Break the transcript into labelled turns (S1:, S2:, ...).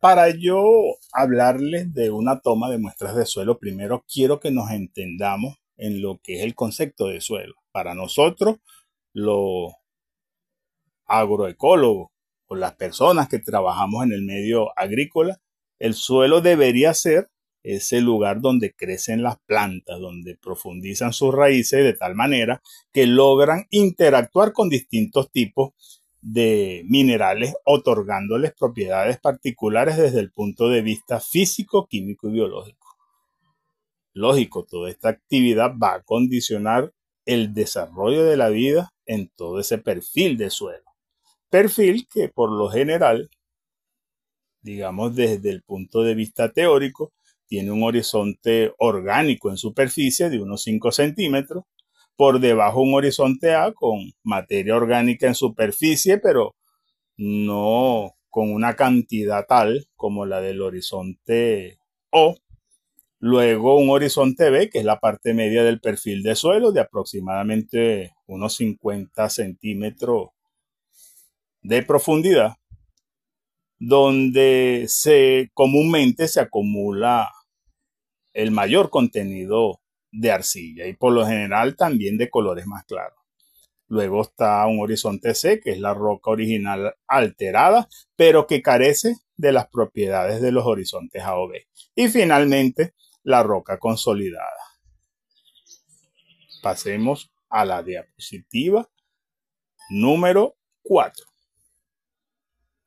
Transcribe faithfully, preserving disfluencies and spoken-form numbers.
S1: Para yo hablarles de una toma de muestras de suelo, primero quiero que nos entendamos en lo que es el concepto de suelo. Para nosotros, los agroecólogos o las personas que trabajamos en el medio agrícola, el suelo debería ser ese lugar donde crecen las plantas, donde profundizan sus raíces de tal manera que logran interactuar con distintos tipos de minerales, otorgándoles propiedades particulares desde el punto de vista físico, químico y biológico. Lógico, toda esta actividad va a condicionar el desarrollo de la vida en todo ese perfil de suelo. Perfil que por lo general, digamos desde el punto de vista teórico, tiene un horizonte orgánico en superficie de unos cinco centímetros, por debajo un horizonte A con materia orgánica en superficie, pero no con una cantidad tal como la del horizonte O. Luego un horizonte B, que es la parte media del perfil de suelo, de aproximadamente unos cincuenta centímetros de profundidad, donde se, comúnmente se acumula el mayor contenido de arcilla y por lo general también de colores más claros. Luego está un horizonte C, que es la roca original alterada, pero que carece de las propiedades de los horizontes A o B. Y finalmente, la roca consolidada. Pasemos a la diapositiva número cuatro.